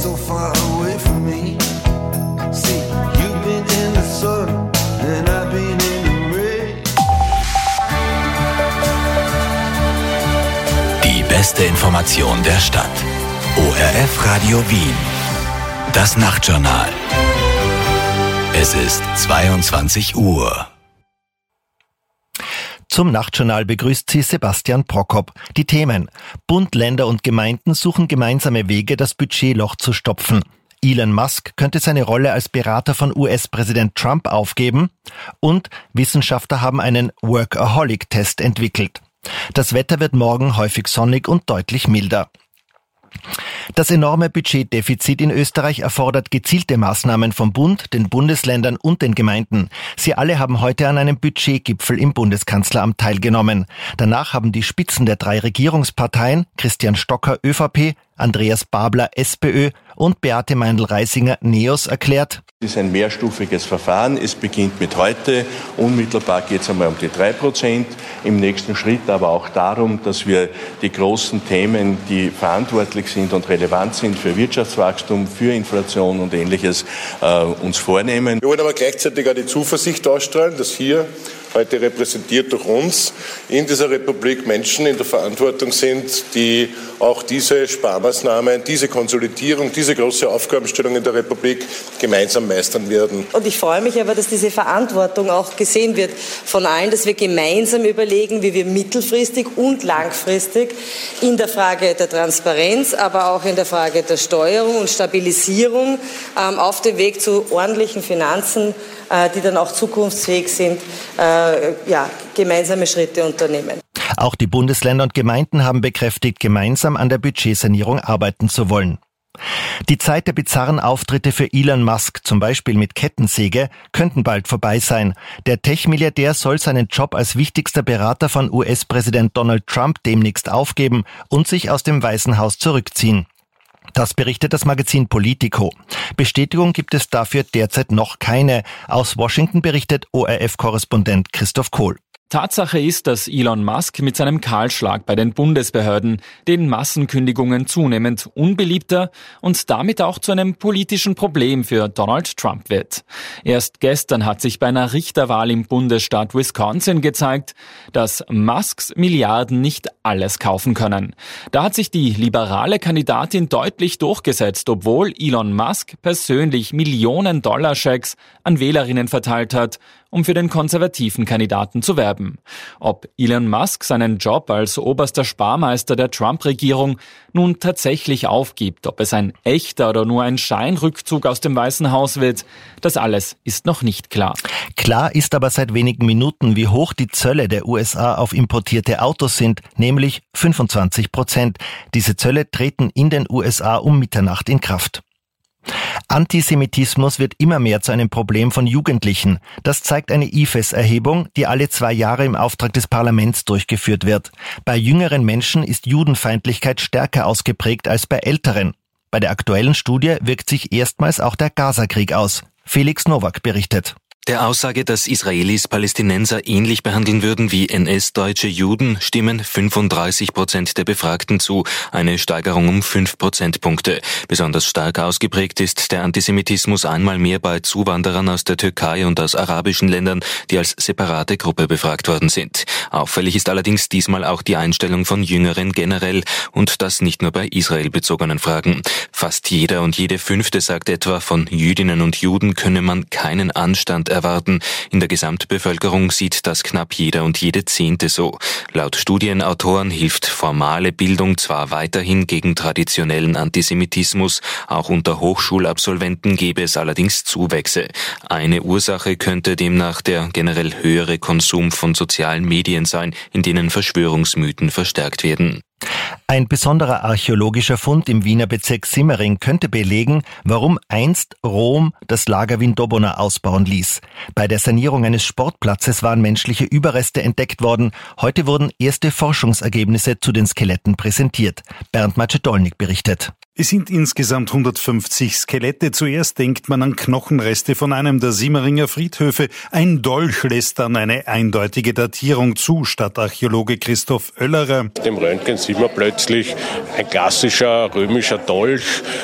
so far away from me. See, you've been in the sun and I've been in the rain. Die beste Information der Stadt. ORF Radio Wien. Das Nachtjournal. Es ist 22 Uhr. Zum Nachtjournal begrüßt Sie Sebastian Prokop. Die Themen: Bund, Länder und Gemeinden suchen gemeinsame Wege, das Budgetloch zu stopfen. Elon Musk könnte seine Rolle als Berater von US-Präsident Trump aufgeben. Und Wissenschaftler haben einen Workaholic-Test entwickelt. Das Wetter wird morgen häufig sonnig und deutlich milder. Das enorme Budgetdefizit in Österreich erfordert gezielte Maßnahmen vom Bund, den Bundesländern und den Gemeinden. Sie alle haben heute an einem Budgetgipfel im Bundeskanzleramt teilgenommen. Danach haben die Spitzen der 3 Regierungsparteien, Christian Stocker ÖVP, Andreas Babler SPÖ und Beate Meindl-Reisinger NEOS erklärt: Es ist ein mehrstufiges Verfahren. Es beginnt mit heute. Unmittelbar geht es einmal um die 3%. Im nächsten Schritt aber auch darum, dass wir die großen Themen, die verantwortlich sind und relevant sind für Wirtschaftswachstum, für Inflation und Ähnliches, uns vornehmen. Wir wollen aber gleichzeitig auch die Zuversicht ausstrahlen, dass hier, heute repräsentiert durch uns, in dieser Republik Menschen in der Verantwortung sind, die auch diese Sparmaßnahmen, diese Konsolidierung, diese große Aufgabenstellung in der Republik gemeinsam meistern werden. Und ich freue mich aber, dass diese Verantwortung auch gesehen wird von allen, dass wir gemeinsam überlegen, wie wir mittelfristig und langfristig in der Frage der Transparenz, aber auch in der Frage der Steuerung und Stabilisierung auf dem Weg zu ordentlichen Finanzen, die dann auch zukunftsfähig sind, gemeinsame Schritte unternehmen. Auch die Bundesländer und Gemeinden haben bekräftigt, gemeinsam an der Budgetsanierung arbeiten zu wollen. Die Zeit der bizarren Auftritte für Elon Musk, zum Beispiel mit Kettensäge, könnten bald vorbei sein. Der Tech-Milliardär soll seinen Job als wichtigster Berater von US-Präsident Donald Trump demnächst aufgeben und sich aus dem Weißen Haus zurückziehen. Das berichtet das Magazin Politico. Bestätigung gibt es dafür derzeit noch keine. Aus Washington berichtet ORF-Korrespondent Christoph Kohl. Tatsache ist, dass Elon Musk mit seinem Kahlschlag bei den Bundesbehörden, den Massenkündigungen zunehmend unbeliebter und damit auch zu einem politischen Problem für Donald Trump wird. Erst gestern hat sich bei einer Richterwahl im Bundesstaat Wisconsin gezeigt, dass Musks Milliarden nicht alles kaufen können. Da hat sich die liberale Kandidatin deutlich durchgesetzt, obwohl Elon Musk persönlich Millionen-Dollar-Schecks an Wählerinnen verteilt hat, um für den konservativen Kandidaten zu werben. Ob Elon Musk seinen Job als oberster Sparmeister der Trump-Regierung nun tatsächlich aufgibt, ob es ein echter oder nur ein Scheinrückzug aus dem Weißen Haus wird, das alles ist noch nicht klar. Klar ist aber seit wenigen Minuten, wie hoch die Zölle der USA auf importierte Autos sind, nämlich 25%. Diese Zölle treten in den USA um Mitternacht in Kraft. Antisemitismus wird immer mehr zu einem Problem von Jugendlichen. Das zeigt eine IFES-Erhebung, die alle 2 Jahre im Auftrag des Parlaments durchgeführt wird. Bei jüngeren Menschen ist Judenfeindlichkeit stärker ausgeprägt als bei älteren. Bei der aktuellen Studie wirkt sich erstmals auch der Gaza-Krieg aus. Felix Nowak berichtet. Der Aussage, dass Israelis Palästinenser ähnlich behandeln würden wie NS-deutsche Juden, stimmen 35% der Befragten zu, eine Steigerung um 5 Prozentpunkte. Besonders stark ausgeprägt ist der Antisemitismus einmal mehr bei Zuwanderern aus der Türkei und aus arabischen Ländern, die als separate Gruppe befragt worden sind. Auffällig ist allerdings diesmal auch die Einstellung von Jüngeren generell und das nicht nur bei israelbezogenen Fragen. Fast jeder und jede Fünfte sagt etwa, von Jüdinnen und Juden könne man keinen Anstand erwarten. In der Gesamtbevölkerung sieht das knapp jeder und jede 10. so. Laut Studienautoren hilft formale Bildung zwar weiterhin gegen traditionellen Antisemitismus, auch unter Hochschulabsolventen gäbe es allerdings Zuwächse. Eine Ursache könnte demnach der generell höhere Konsum von sozialen Medien sein, in denen Verschwörungsmythen verstärkt werden. Ein besonderer archäologischer Fund im Wiener Bezirk Simmering könnte belegen, warum einst Rom das Lager Vindobona ausbauen ließ. Bei der Sanierung eines Sportplatzes waren menschliche Überreste entdeckt worden. Heute wurden erste Forschungsergebnisse zu den Skeletten präsentiert. Bernd Macedolnik berichtet. Es sind insgesamt 150 Skelette. Zuerst denkt man an Knochenreste von einem der Simmeringer Friedhöfe. Ein Dolch lässt dann eine eindeutige Datierung zu, Stadtarchäologe Christoph Oellerer. Dem Röntgen sieht man plötzlich ein klassischer römischer Dolch,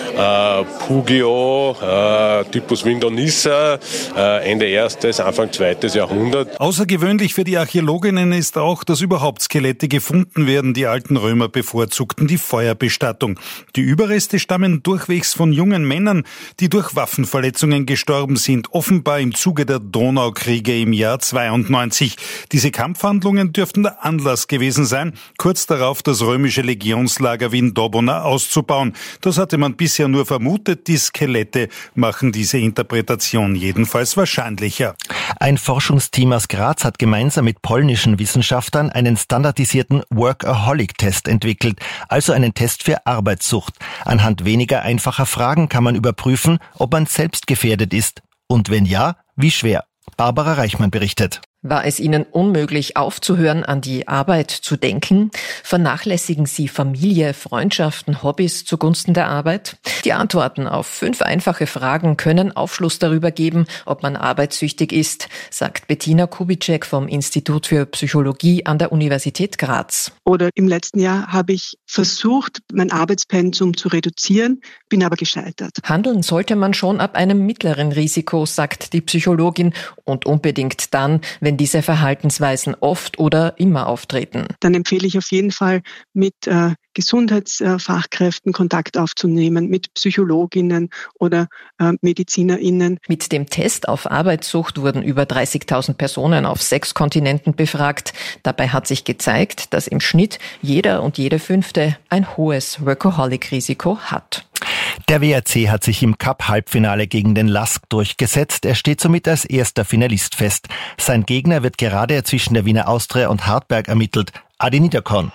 Pugio, Typus Vindonissa, Ende 1., Anfang 2. Jahrhundert. Außergewöhnlich für die Archäologinnen ist auch, dass überhaupt Skelette gefunden werden. Die alten Römer bevorzugten die Feuerbestattung. Die Überreste stammen durchwegs von jungen Männern, die durch Waffenverletzungen gestorben sind, offenbar im Zuge der Donaukriege im Jahr 92. Diese Kampfhandlungen dürften der Anlass gewesen sein, kurz darauf das römische Legionslager Vindobona auszubauen. Das hatte man bisher nur vermutet. Die Skelette machen diese Interpretation jedenfalls wahrscheinlicher. Ein Forschungsteam aus Graz hat gemeinsam mit polnischen Wissenschaftlern einen standardisierten Workaholic-Test entwickelt, also einen Test für Arbeitssucht. Anhand weniger einfacher Fragen kann man überprüfen, ob man selbst gefährdet ist. Und wenn ja, wie schwer? Barbara Reichmann berichtet. War es Ihnen unmöglich, aufzuhören, an die Arbeit zu denken? Vernachlässigen Sie Familie, Freundschaften, Hobbys zugunsten der Arbeit? Die Antworten auf 5 einfache Fragen können Aufschluss darüber geben, ob man arbeitssüchtig ist, sagt Bettina Kubitschek vom Institut für Psychologie an der Universität Graz. Oder im letzten Jahr habe ich versucht, mein Arbeitspensum zu reduzieren, bin aber gescheitert. Handeln sollte man schon ab einem mittleren Risiko, sagt die Psychologin, und unbedingt dann, wenn diese Verhaltensweisen oft oder immer auftreten. Dann empfehle ich auf jeden Fall, mit Gesundheitsfachkräften Kontakt aufzunehmen, mit Psychologinnen oder MedizinerInnen. Mit dem Test auf Arbeitssucht wurden über 30.000 Personen auf 6 Kontinenten befragt. Dabei hat sich gezeigt, dass im Schnitt jeder und jede 5. ein hohes Workaholic-Risiko hat. Der WRC hat sich im Cup-Halbfinale gegen den LASK durchgesetzt. Er steht somit als erster Finalist fest. Sein Gegner wird gerade zwischen der Wiener Austria und Hartberg ermittelt. Adi Niederkorn.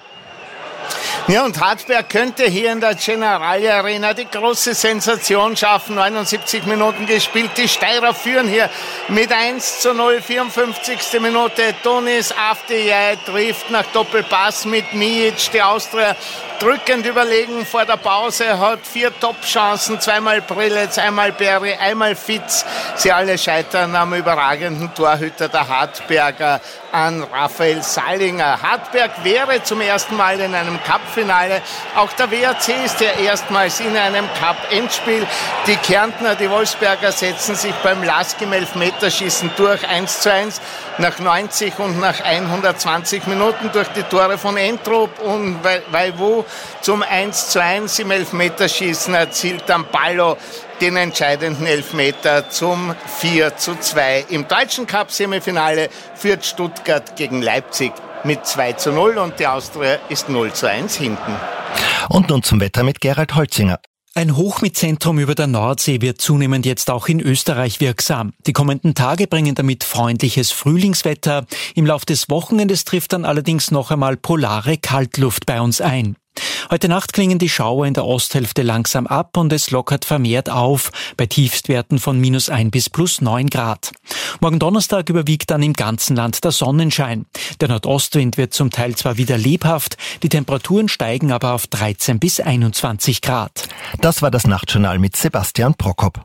Ja, und Hartberg könnte hier in der Generali Arena die große Sensation schaffen. 79 Minuten gespielt. Die Steirer führen hier mit 1:0. 54. Minute. Donis Avdijay trifft nach Doppelpass mit Mijic. Die Austria drückend überlegen vor der Pause, hat 4 Top-Chancen, 2-mal Prelitz, einmal Berry, einmal Fitz. Sie alle scheitern am überragenden Torhüter der Hartberger an Raphael Sallinger. Hartberg wäre zum ersten Mal in einem Cup-Finale. Auch der WRC ist ja erstmals in einem Cup-Endspiel. Die Kärntner, die Wolfsberger setzen sich beim LASK im Elfmeterschießen durch 1:1. Nach 90 und nach 120 Minuten durch die Tore von Entrup und Waiwu zum 1:1 im Elfmeterschießen erzielt dann Ballo den entscheidenden Elfmeter zum 4:2. Im Deutschen Cup-Semifinale führt Stuttgart gegen Leipzig mit 2:0 und die Austria ist 0:1 hinten. Und nun zum Wetter mit Gerald Holzinger. Ein Hochmitzentrum über der Nordsee wird zunehmend jetzt auch in Österreich wirksam. Die kommenden Tage bringen damit freundliches Frühlingswetter. Im Lauf des Wochenendes trifft dann allerdings noch einmal polare Kaltluft bei uns ein. Heute Nacht klingen die Schauer in der Osthälfte langsam ab und es lockert vermehrt auf, bei Tiefstwerten von -1 bis +9 Grad. Morgen Donnerstag überwiegt dann im ganzen Land der Sonnenschein. Der Nordostwind wird zum Teil zwar wieder lebhaft, die Temperaturen steigen aber auf 13 bis 21 Grad. Das war das Nachtjournal mit Sebastian Prokop.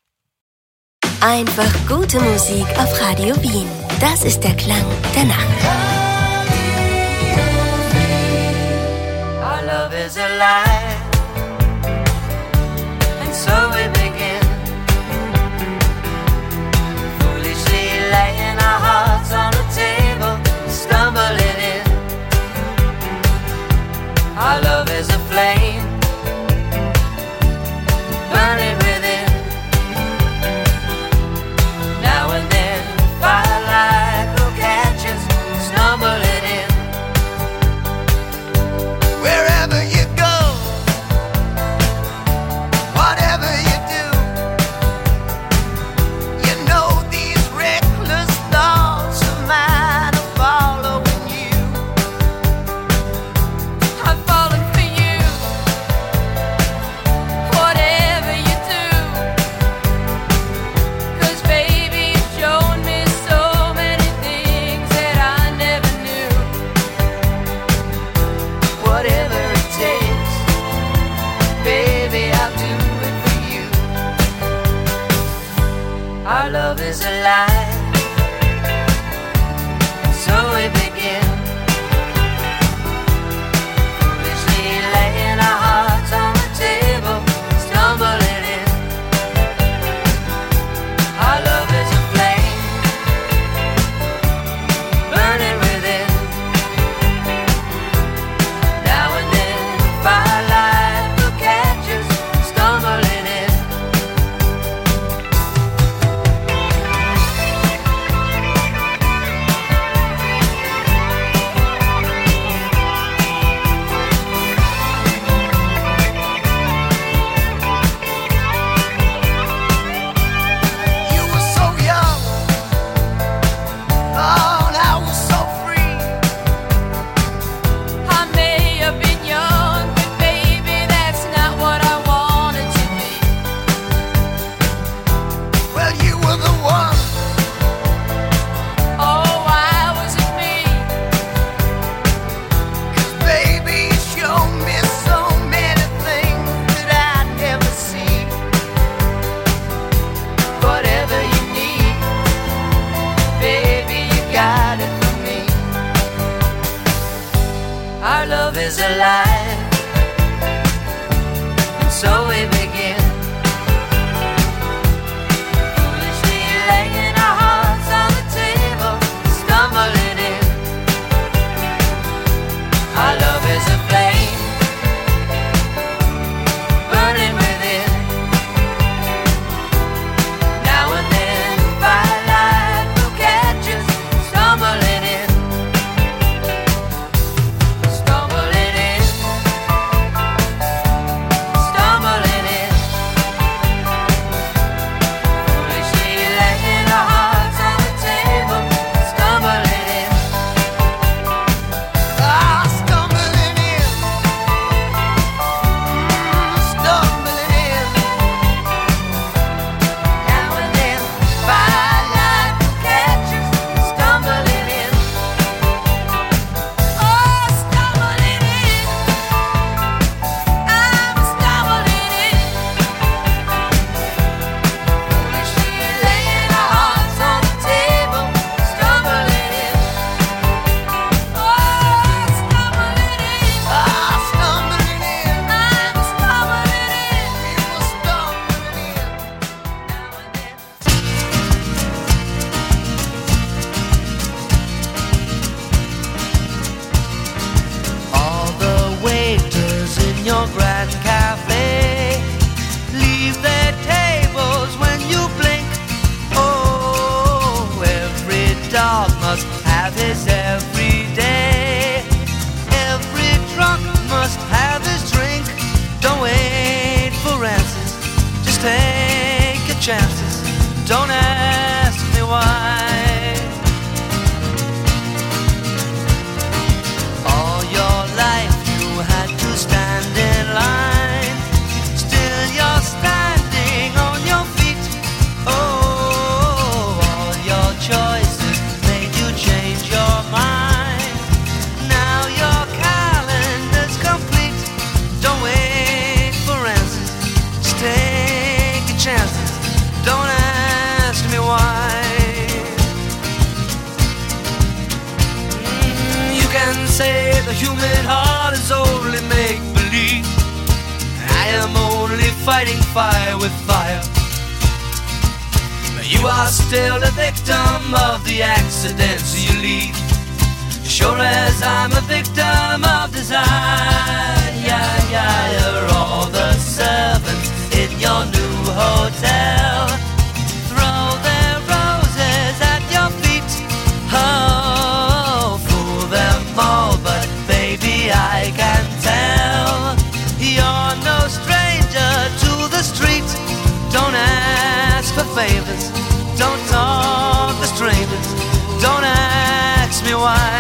Einfach gute Musik auf Radio Wien. Das ist der Klang der Nacht. Love is alive, and so we begin, foolishly laying our hearts on the table, stumbling in. Our love is a flame, burning within. Now and then, firelight will catch us, stumbling in. Wherever you go, is alive. So we begin, foolishly laying our hearts on the table, stumbling in. Our love is a flame, burning within. Now and then, firelight will catch us, stumbling in. You were so young, oh, and I was so free. I may have been young, but baby, that's not what I wanted to be. Well, you were the one. Oh, why was it me? 'Cause baby, you showed me so many things that I'd never seen. Whatever you need, baby, you got it from me. Our love is alive, and so we begin, foolishly laying our hearts on the table, stumbling in. Our love is a flame, burning within. Now and then, firelight will catch us, stumbling in. Stumbling in. Stumbling in. Foolishly laying our hearts on the table, stumbling in. Ah, stumbling in. Stumbling in. Now and then, firelight will catch us, stumbling in. Oh, stumbling in. I'm stumbling in. Foolishly laying our hearts on the table, stumbling in. Oh, stumbling in. Ah, stumbling in. I'm stumbling in. You were stumbling in. All the waiters in your grand cafe leave their tables when you blink. Oh, every dog must have his every day. Every drunk must have his drink. Don't wait for answers, just take your chances. Don't ask me why. All your life you had to stand in line. Still you're standing on your feet. Oh, all your choices made you change your mind. Now your calendar's complete. Don't wait for answers, just take your chances. Don't ask me why. You can say the human heart is only make-believe. I am only fighting fire with fire. But you are still the victim of the accidents you leave. Sure as I'm a victim of design. Yeah, yeah, you're all the servants in your new hotel. Throw their roses at your feet. Oh, fool them all, but baby, I can tell you're no stranger to the street. Don't ask for favors, don't talk to strangers. Don't ask me why.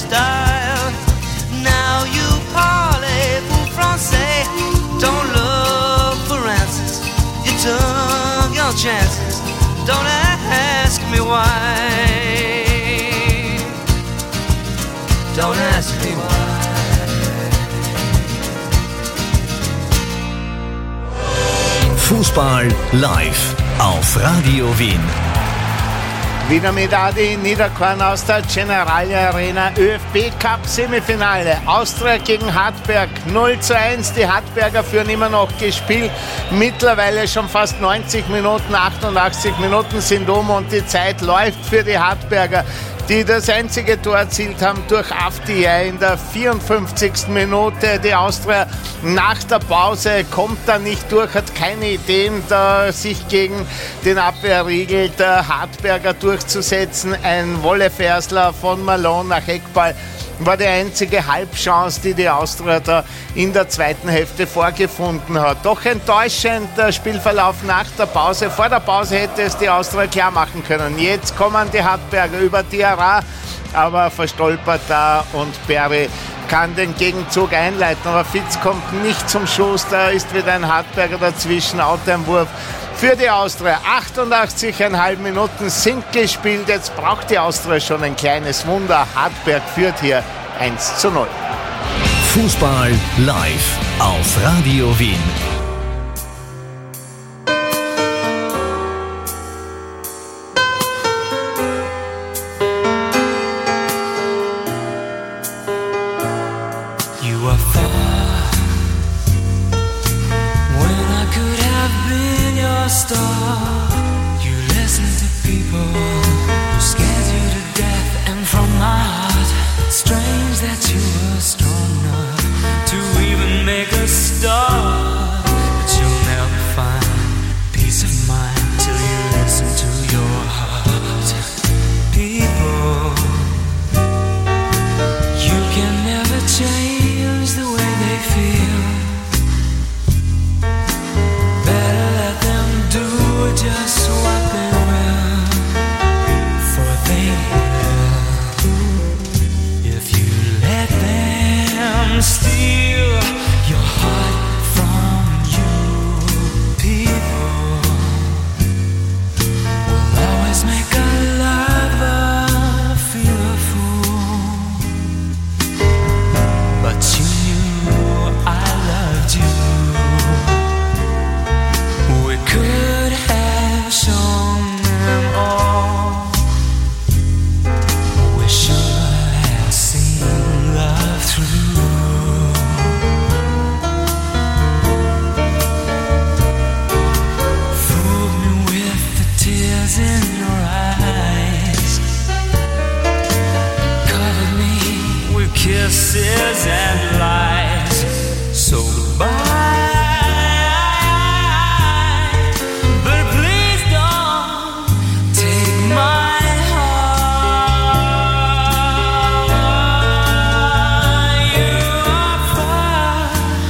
style. Now you parlez-vous français. Don't look for answers. You took your chances. Don't ask me why. Don't ask me why. Fußball live auf Radio Wien. Wieder mit Adi Niederkorn aus der Generali Arena. ÖFB Cup Semifinale. Austria gegen Hartberg 0:1. Die Hartberger führen immer noch gespielt. Mittlerweile schon fast 90 Minuten, 88 Minuten sind um und die Zeit läuft für die Hartberger, die das einzige Tor erzielt haben durch Afdiay in der 54. Minute. Die Austria nach der Pause kommt da nicht durch, hat keine Ideen, da sich gegen den Abwehrriegel der Hartberger durchzusetzen. Ein Wollefersler von Malone nach Eckball war die einzige Halbchance, die die Austria da in der zweiten Hälfte vorgefunden hat. Doch enttäuschend der Spielverlauf nach der Pause. Vor der Pause hätte es die Austria klar machen können. Jetzt kommen die Hartberger über Diarra, aber verstolpert da und Berry kann den Gegenzug einleiten. Aber Fitz kommt nicht zum Schuss, da ist wieder ein Hartberger dazwischen, Outeinwurf für die Austria. 88,5 Minuten sind gespielt. Jetzt braucht die Austria schon ein kleines Wunder. Hartberg führt hier 1:0. Fußball live auf Radio Wien. You are far when I could have been your star. You listen to people who scared you to death, and from my heart, strange that you were strong enough to even make a start. But you'll never find peace of mind till you listen to your heart. People, you can never change the way they feel. Better let them do just what they will, for they will. If you let them steal your heart from you, people will always make a lover feel a fool. But you knew I loved you. We could have shown them all. We should have seen love through. Fooled me with the tears in your eyes. Covered me with kisses and lies. So goodbye. But please don't take my heart. You are far.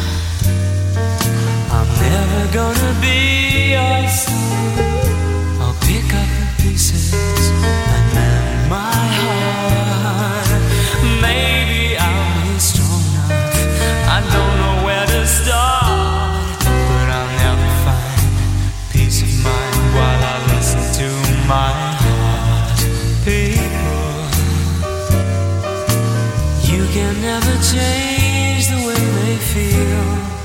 I'm never gonna be your son. I'll pick up the pieces and mend my heart. Maybe I'll be strong enough. I don't know where to start, but I'll never find peace of mind while I listen to my heart. People, you can never change the way they feel.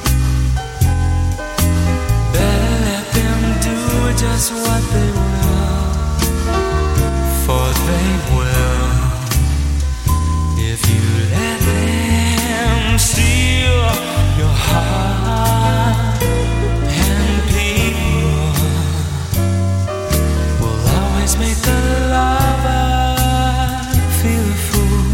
Better let them do just what they will, for they will. If you let them steal your heart, and people will always make a lover feel a fool.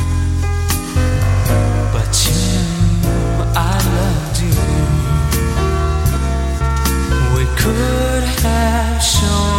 But you knew I loved you. We could have shown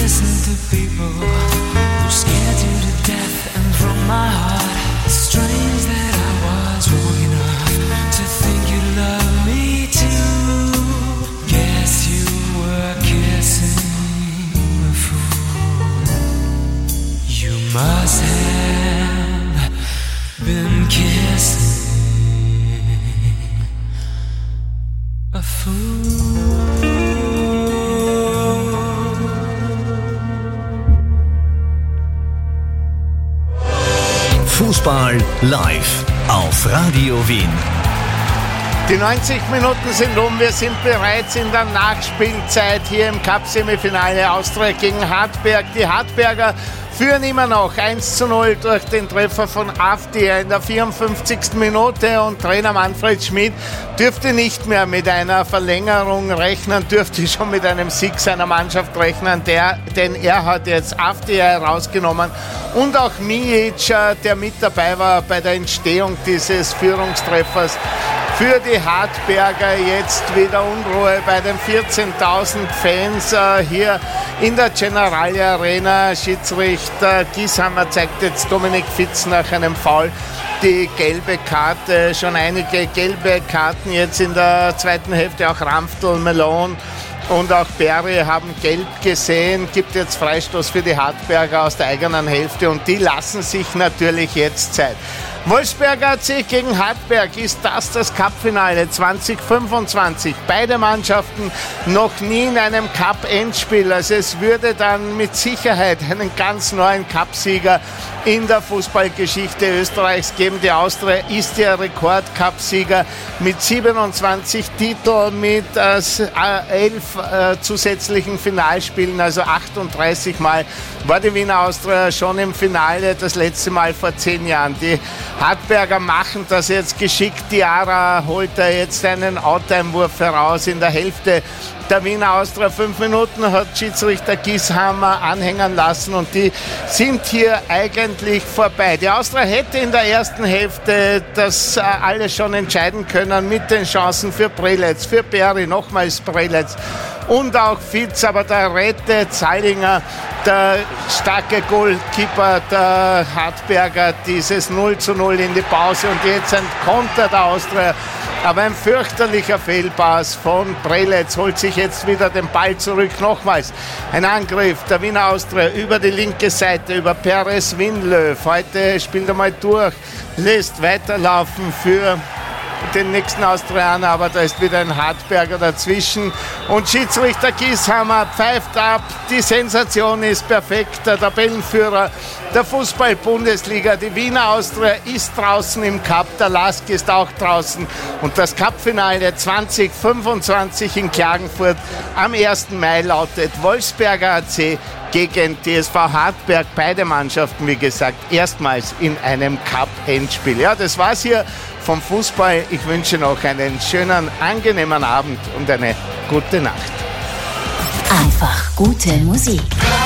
listen to people who scared you to death, and from my heart, strange that I was wrong enough to think you love me too. Guess you were kissing a fool. You must have been kissing a fool. Fußball live auf Radio Wien. Die 90 Minuten sind um, wir sind bereits in der Nachspielzeit hier im Cup-Semifinale Austria gegen Hartberg. Die Hartberger führen immer noch 1:0 durch den Treffer von Avdia in der 54. Minute und Trainer Manfred Schmid dürfte nicht mehr mit einer Verlängerung rechnen, dürfte schon mit einem Sieg seiner Mannschaft rechnen, denn er hat jetzt Avdia herausgenommen und auch Mijic, der mit dabei war bei der Entstehung dieses Führungstreffers. Für die Hartberger jetzt wieder Unruhe bei den 14.000 Fans hier in der Generali Arena. Schiedsrichter Gieshammer zeigt jetzt Dominik Fitz nach einem Foul die gelbe Karte. Schon einige gelbe Karten jetzt in der zweiten Hälfte. Auch Ramftl, Malone und auch Berry haben gelb gesehen. Gibt jetzt Freistoß für die Hartberger aus der eigenen Hälfte und die lassen sich natürlich jetzt Zeit. Wolfsberger AC gegen Hartberg, ist das Cup-Finale 2025. Beide Mannschaften noch nie in einem Cup-Endspiel. Also es würde dann mit Sicherheit einen ganz neuen Cup-Sieger in der Fußballgeschichte Österreichs geben. Die Austria ist der Rekord-Cup-Sieger mit 27 Titeln, mit 11 zusätzlichen Finalspielen, also 38 Mal war die Wiener Austria schon im Finale, das letzte Mal vor 10 Jahren. Die Hartberger machen das jetzt geschickt. Diarra holt da jetzt einen Out-Einwurf heraus in der Hälfte der Wiener Austria. 5 Minuten hat Schiedsrichter Gieshammer anhängen lassen und die sind hier eigentlich vorbei. Die Austria hätte in der ersten Hälfte das alles schon entscheiden können mit den Chancen für Prelitz, für Berry, nochmals Prelitz und auch Fitz, aber da rettet Zallinger, der starke Goalkeeper der Hartberger, dieses 0:0 in die Pause und jetzt ein Konter der Austria. Aber ein fürchterlicher Fehlpass von Prelitz, holt sich jetzt wieder den Ball zurück. Nochmals ein Angriff der Wiener Austria über die linke Seite, über Perez Winlöw. Heute spielt er mal durch, lässt weiterlaufen für den nächsten Austrianer, aber da ist wieder ein Hartberger dazwischen und Schiedsrichter Gieshammer pfeift ab. Die Sensation ist perfekt. Der Tabellenführer der Fußball-Bundesliga, die Wiener Austria, ist draußen im Cup, der LASK ist auch draußen und das Cup-Finale 2025 in Klagenfurt am 1. Mai lautet Wolfsberger AC gegen TSV Hartberg. Beide Mannschaften, wie gesagt, erstmals in einem Cup-Endspiel. Ja, das war's hier vom Fußball. Ich wünsche noch einen schönen, angenehmen Abend und eine gute Nacht. Einfach gute Musik.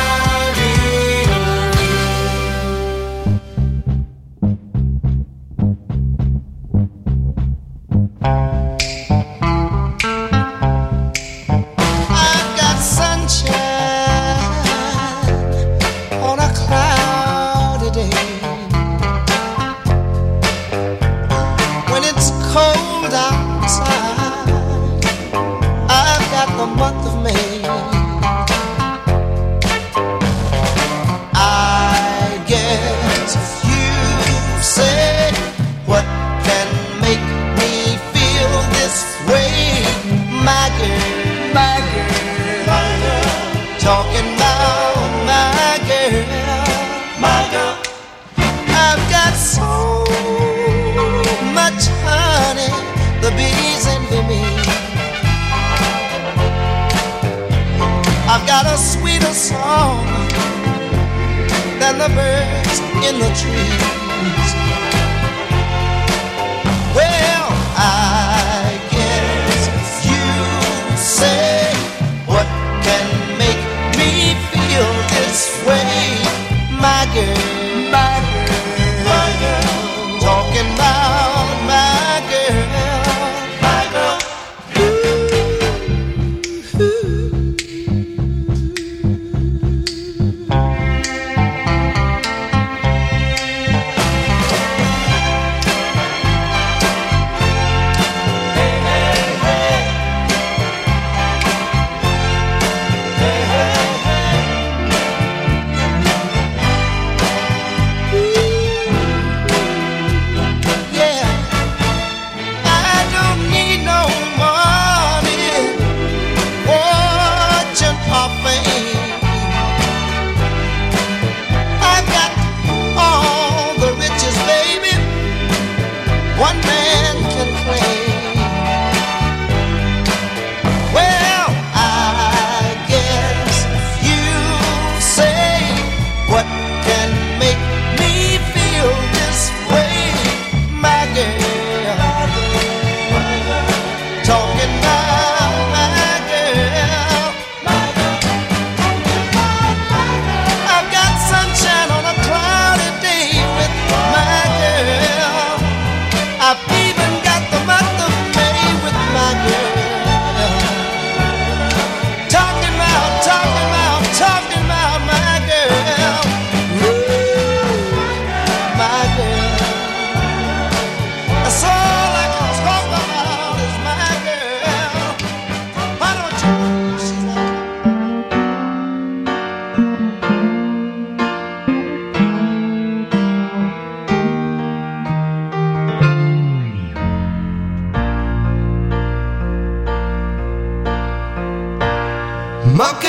I've got a sweeter song than the birds in the trees. Well, I guess you say, what can make me feel this way? My girl, my girl, my girl, talking about my girl, my girl.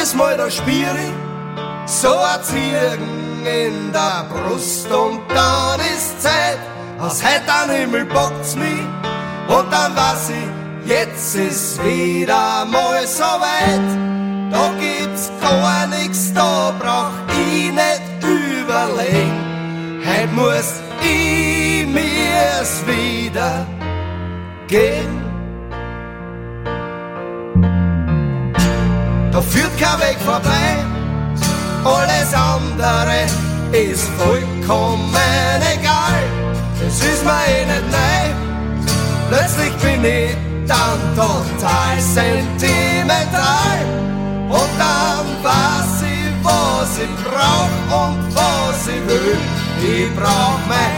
jedes Mal da spür ich so ein Ziegen in der Brust und dann ist Zeit, aus heute am Himmel bockt's mich und dann weiß ich, jetzt ist wieder mal so weit. Da gibt's gar nix, da brauch ich nicht überlegen. Heute muss ich mir's wieder geben. Da führt kein Weg vorbei, alles andere ist vollkommen egal. Es ist mir eh nicht neu, plötzlich bin ich dann total sentimental. Und dann weiß ich, was ich brauch und was ich will. Ich brauch meine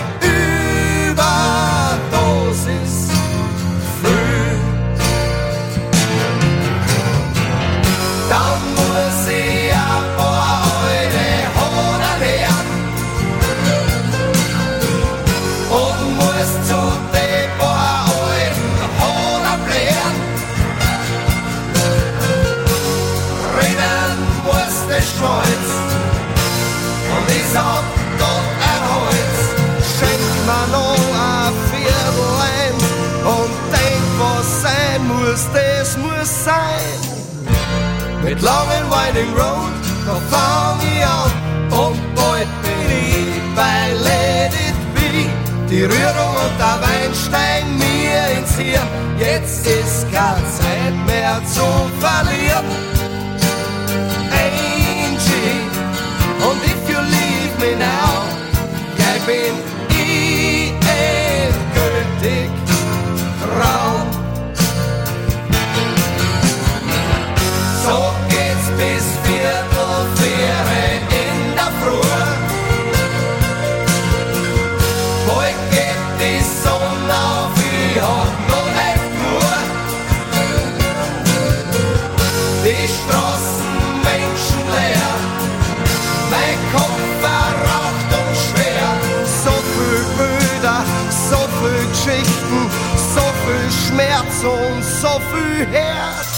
Überdosis Gefühl. Dann muss ich ein paar alte Hoden lernen und muss zu den paar alten Hoden blären. Reden muss der Stolz und ich sag Gott ein Holz. Schenk mir noch ein Viertel und denk, was sein muss, das muss sein. Mit langen Winding Road, da fang ich an und bald bin ich bei Let It Be. Die Rührung und der Wein steigen mir ins Hirn, jetzt ist keine Zeit mehr zu verlieren. Angie, und if you leave me now, gleich bin ich endgültig Traum. So geht's bis 3:45 in der Früh. Bald geht die Sonne auf, ich hab noch nicht nur. Die Straßen menschenleer, mein Kopf verraucht und schwer. So viel Bilder, so viel Geschichten, so viel Schmerz und so viel Herz.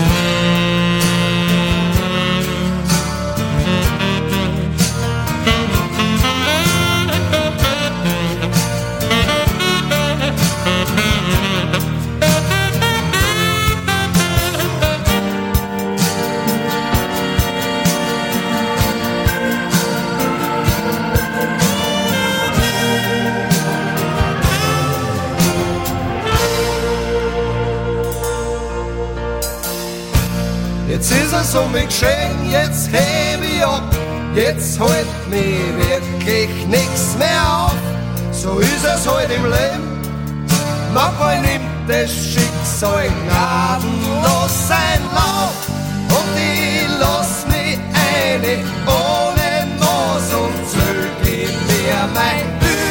Jetzt ist es um mich geschehen, jetzt heb ich ab, jetzt halt mich wirklich nix mehr auf. So ist es halt im Leben, manchmal nimmt das Schicksal gnadenlos seinen Lauf. Und ich lass mich eine ohne Maß und zög in mir mein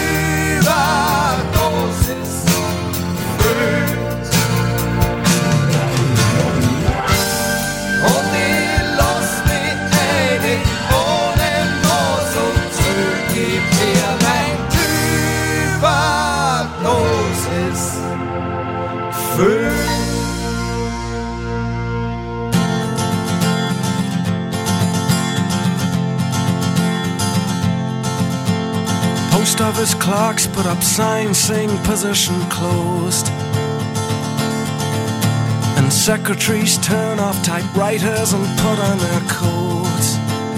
Überdosis Gefühl. Und ich lass mich eine ohne Maß und zög in mir mein Überdosis Gefühl. Post office clerks put up signs saying position closed. And secretaries turn off typewriters and put on their coats.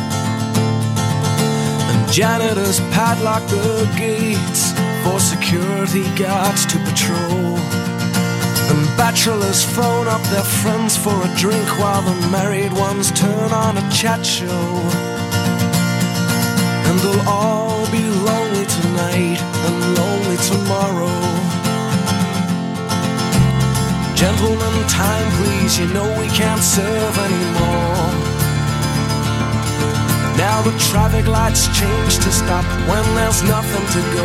And janitors padlock the gates for security guards to patrol. And bachelors phone up their friends for a drink while the married ones turn on a chat show. And they'll all be lonely tonight and lonely tomorrow. Gentlemen, time please, you know we can't serve anymore. Now the traffic lights change to stop when there's nothing to go.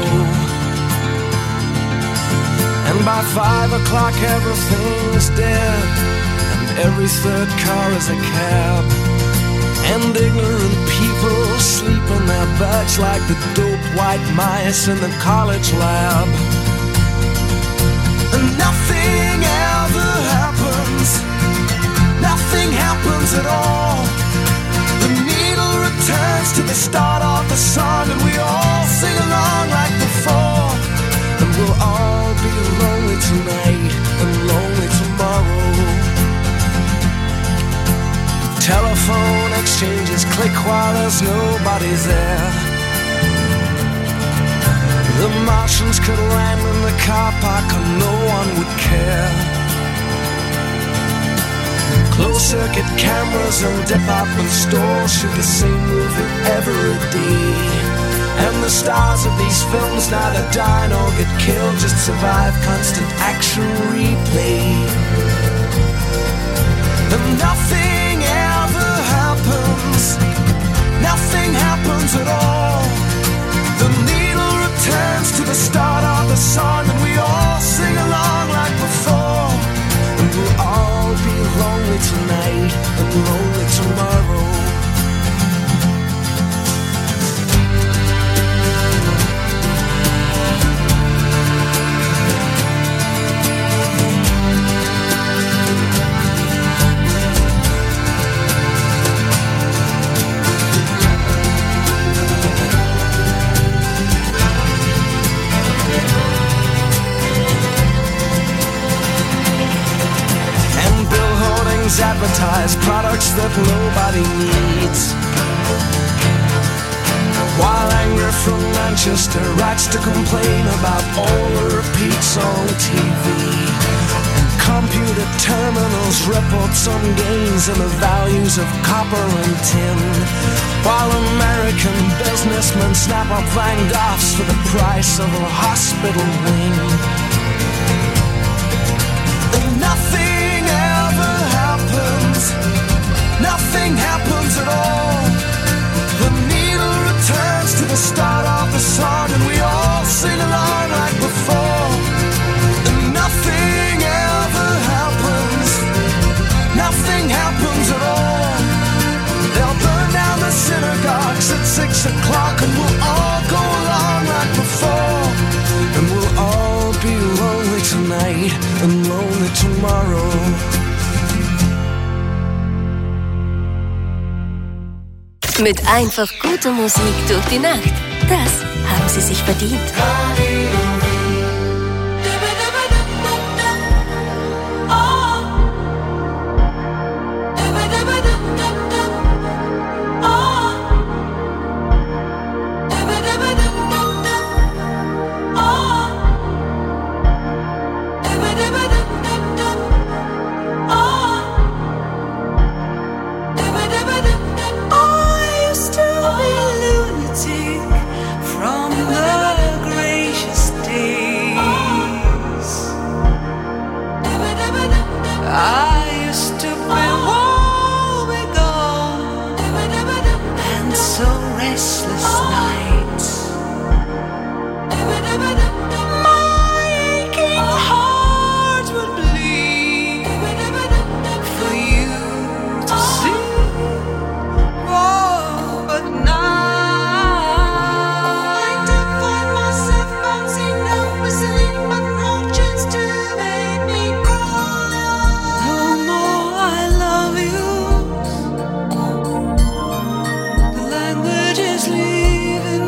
And by 5 o'clock everything is dead, and every third car is a cab. And ignorant people sleep in their beds like the dope white mice in the college lab. And nothing ever happens, nothing happens at all. exchanges click while there's nobody there. The Martians could land in the car park and no one would care. Closed-circuit cameras and department stores shoot the same movie every day. And the stars of these films neither die nor get killed, just survive constant action replay. And nothing ever happens, nothing happens at all. The needle returns to the start of the song, and we all sing along like before. And we'll all be lonely tonight and lonely tomorrow. Advertise products that nobody needs, while anger from Manchester writes to complain about all the repeats on TV. And computer terminals report some gains in the values of copper and tin, while American businessmen snap up Van Goghs for the price of a hospital wing. And nothing ever happens, nothing happens at all. The needle returns to the start of the song, and we all sing along like before. And nothing ever happens, nothing happens at all. They'll burn down the synagogues at 6 o'clock, and we'll all go along like before. And we'll all be lonely tonight and lonely tomorrow. Mit einfach guter Musik durch die Nacht. Das haben Sie sich verdient. Leaving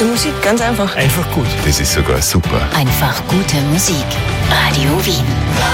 Gute Musik, ganz einfach. Einfach gut. Das ist sogar super. Einfach gute Musik. Radio Wien.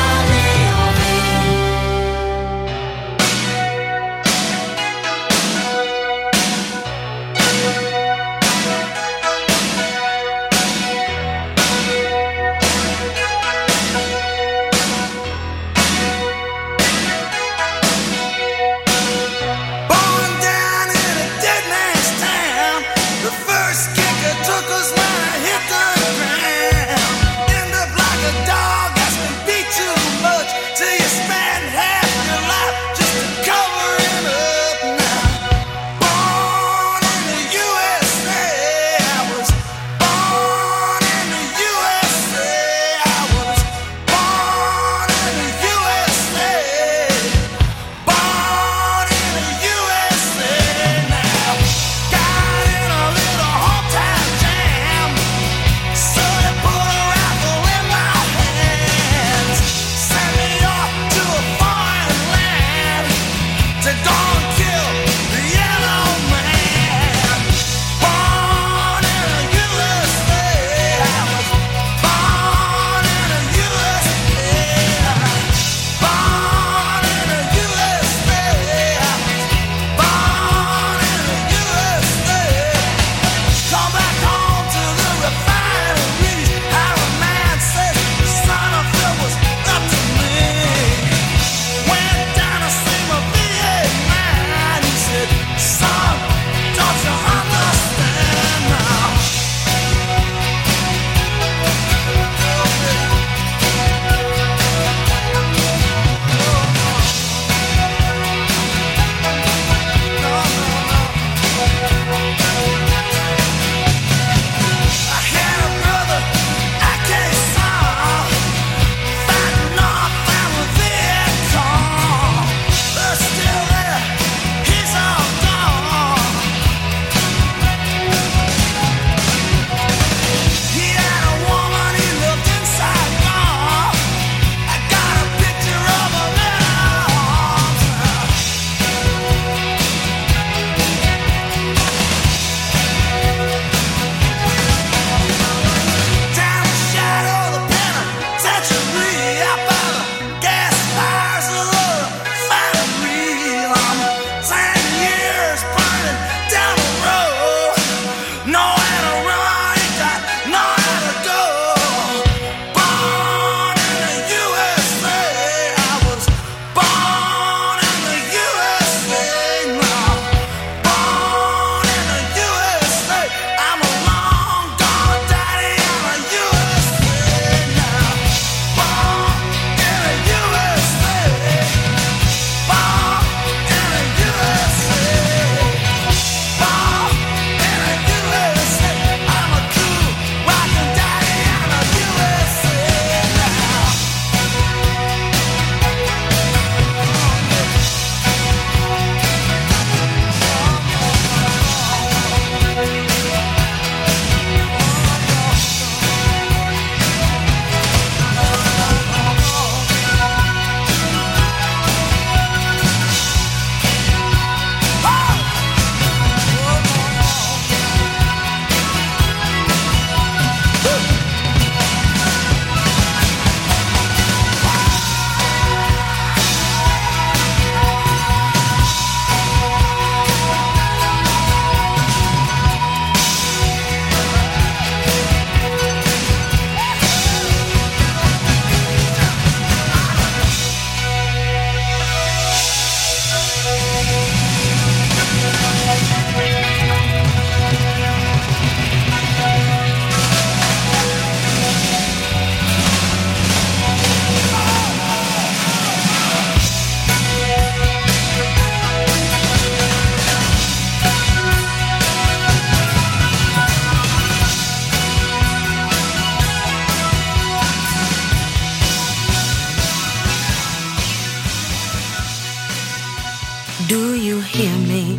Do you hear me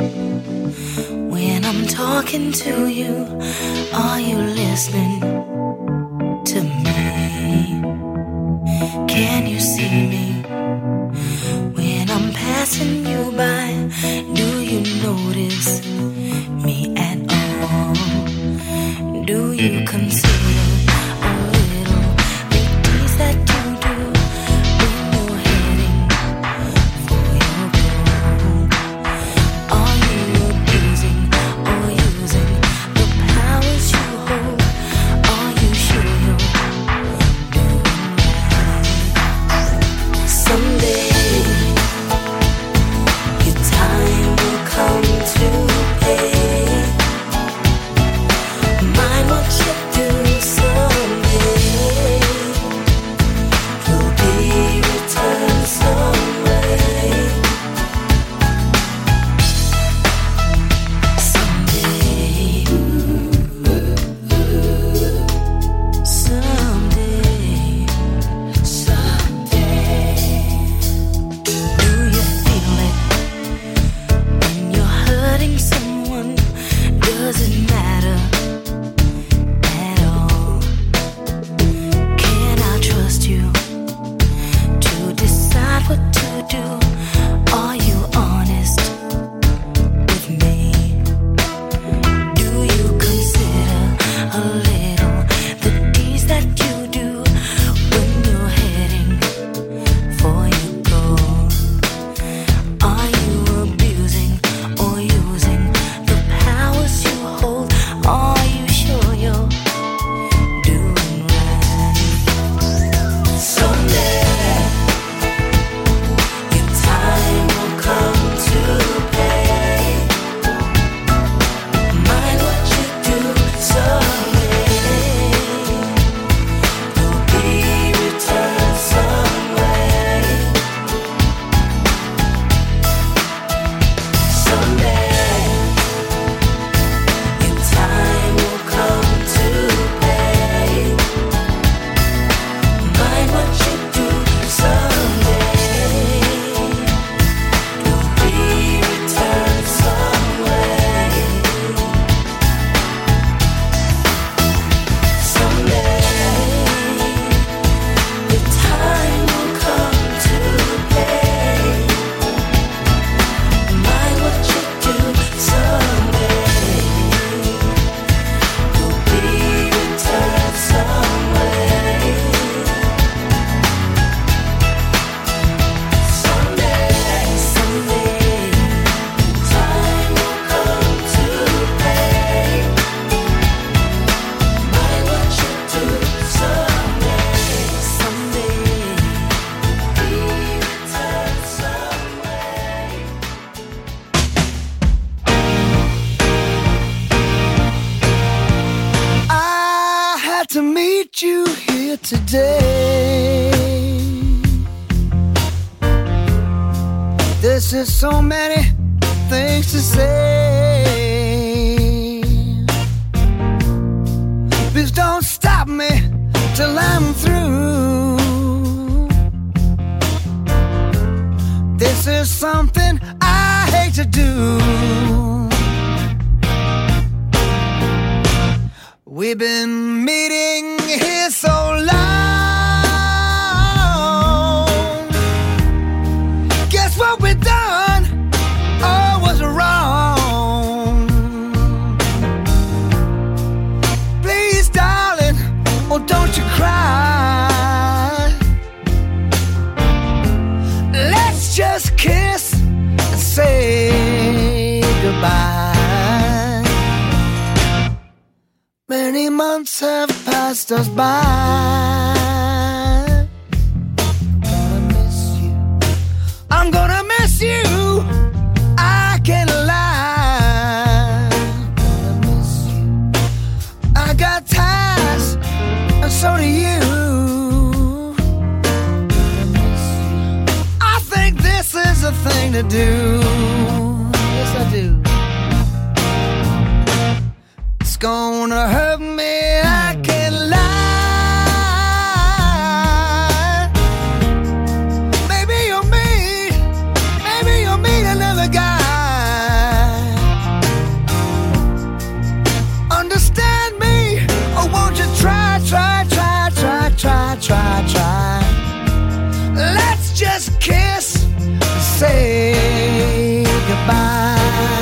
when I'm talking to you? Are you listening to me? Can you see me when I'm passing you by? Do you notice me at all? today. There's just so many things to say. Please don't stop me till I'm through. This is something I hate to do. We've been meeting here so long. Guess what we've done? Oh, was wrong. Please, darling, oh, don't you cry. Let's just kiss and say goodbye. Many months have passed us by. I'm gonna miss you. I can't lie. I'm gonna miss you. I got ties, and so do you. I think this is a thing to do. Yes, I do. It's gonna hurt me, I can't lie. Maybe you'll meet another guy. Understand me, or won't you try. Let's just kiss and say goodbye.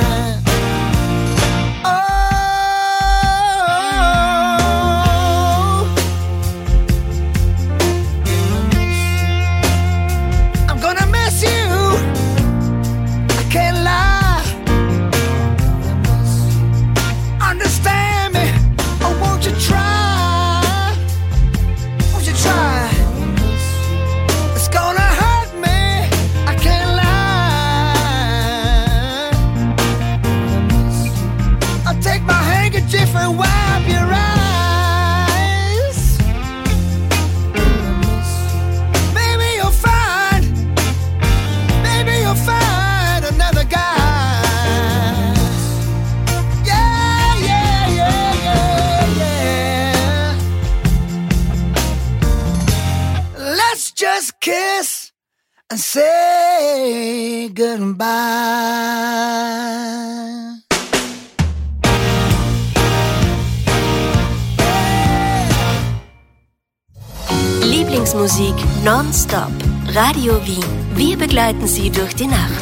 Kiss and say goodbye. Lieblingsmusik nonstop. Radio Wien. Wir begleiten Sie durch die Nacht.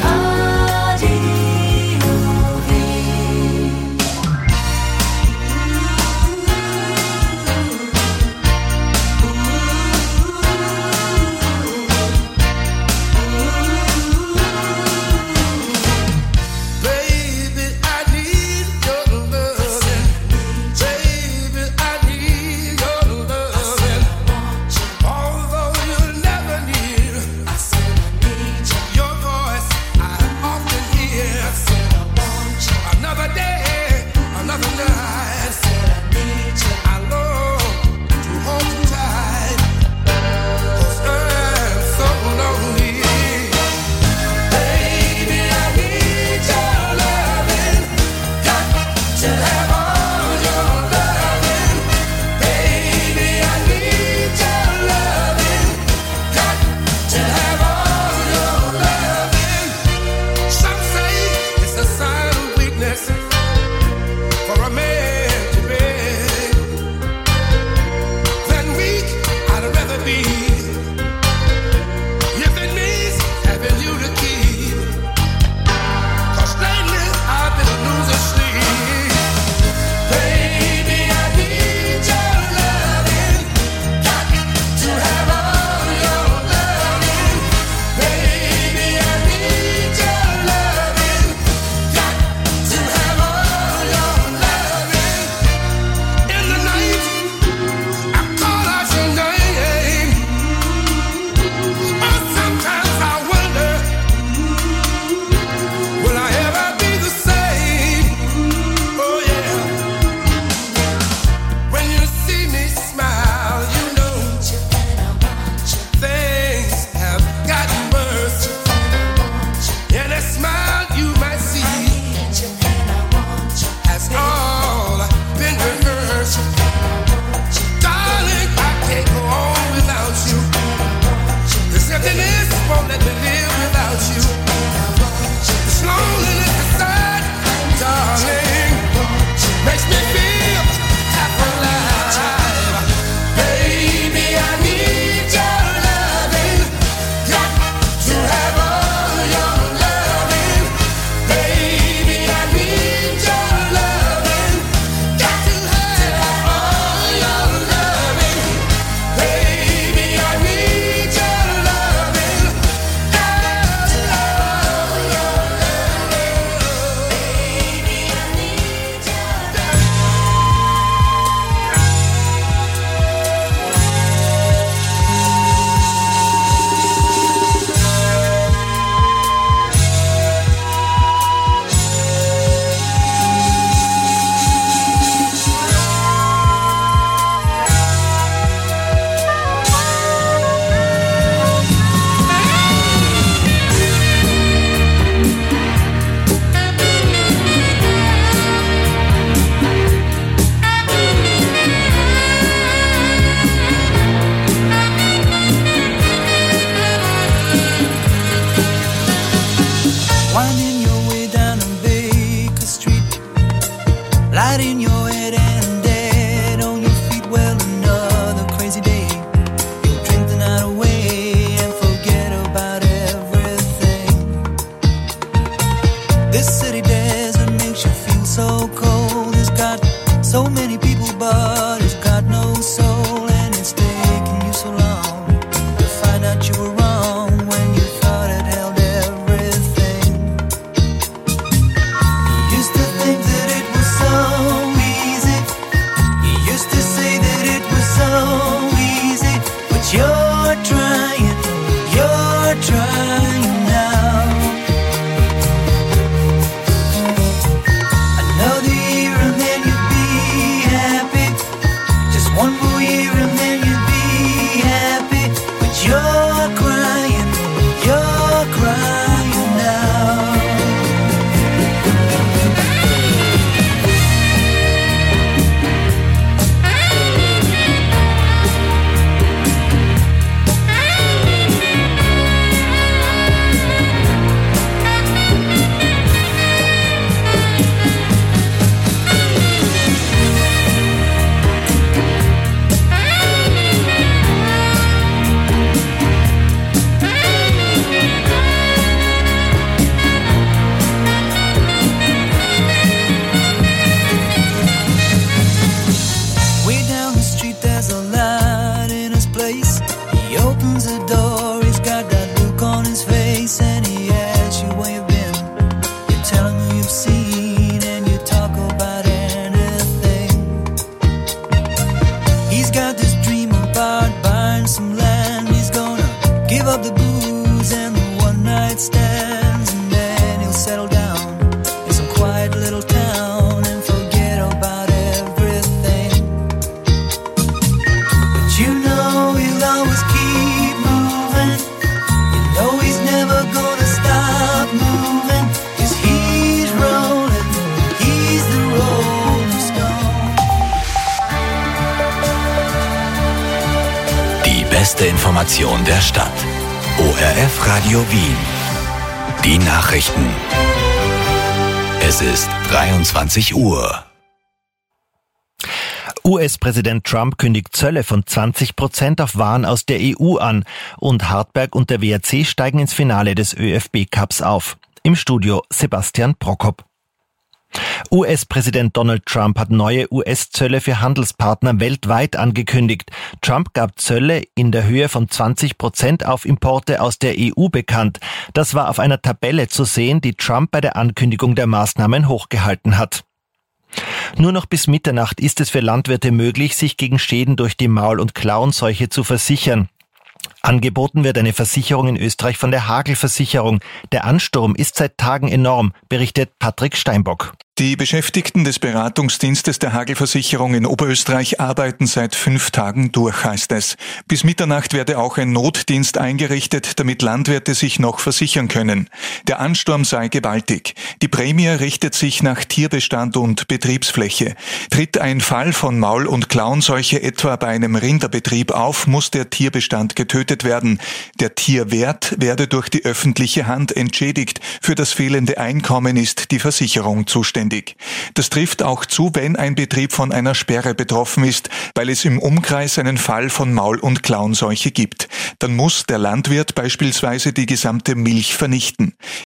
won't let me live without you. This loneliness inside, darling, makes me feel half alive. Baby, I need your loving. Got to have all your loving. Baby, I need your loving. Got to have all your loving. Baby, I need your loving. Got to have all your loving. Baby, I need your loving. Winding your way down on Baker Street, light in your head and dead on your feet. Well, another crazy day. You'll drink the night away and forget about everything. This city desert makes you feel so cold. It's got so many people, but it's got no soul. And it's taken you so long to find out you were wrong when you thought it held everything. You used to think that it was so easy. You used to say that it was so easy. But you're trying now. Another year and then you'd be happy. Just one more year and then you'd be happy. But you're crying now. Way down the street there's a light in his place. He opens the door, he's got that look on his face, and he asks you where you've been. You tell him who you've seen and you talk about anything. He's got this dream about buying some land. He's gonna give up the booze and the one night stands, and then he'll settle down in some quiet little town and forget about everything. But you know he'll always keep moving. You know he's never gonna stop moving. 'Cause he's rolling, he's the Rolling Stone. Die beste Information der Stadt. ORF Radio Wien. Die Nachrichten. Es ist 23 Uhr. US-Präsident Trump kündigt Zölle von 20% auf Waren aus der EU an und Hartberg und der WRC steigen ins Finale des ÖFB-Cups auf. Im Studio Sebastian Prokop. US-Präsident Donald Trump hat neue US-Zölle für Handelspartner weltweit angekündigt. Trump gab Zölle in der Höhe von 20% auf Importe aus der EU bekannt. Das war auf einer Tabelle zu sehen, die Trump bei der Ankündigung der Maßnahmen hochgehalten hat. Nur noch bis Mitternacht ist es für Landwirte möglich, sich gegen Schäden durch die Maul- und Klauenseuche zu versichern. Angeboten wird eine Versicherung in Österreich von der Hagelversicherung. Der Ansturm ist seit Tagen enorm, berichtet Patrick Steinbock. Die Beschäftigten des Beratungsdienstes der Hagelversicherung in Oberösterreich arbeiten seit 5 Tagen durch, heißt es. Bis Mitternacht werde auch ein Notdienst eingerichtet, damit Landwirte sich noch versichern können. Der Ansturm sei gewaltig. Die Prämie richtet sich nach Tierbestand und Betriebsfläche. Tritt ein Fall von Maul- und Klauenseuche etwa bei einem Rinderbetrieb auf, muss der Tierbestand getötet werden. Der Tierwert werde durch die öffentliche Hand entschädigt. Für das fehlende Einkommen ist die Versicherung zuständig. Das trifft auch zu, wenn ein Betrieb von einer Sperre betroffen ist, weil es im Umkreis einen Fall von Maul- und Klauenseuche gibt. Dann muss der Landwirt beispielsweise die gesamte Milch vernichten.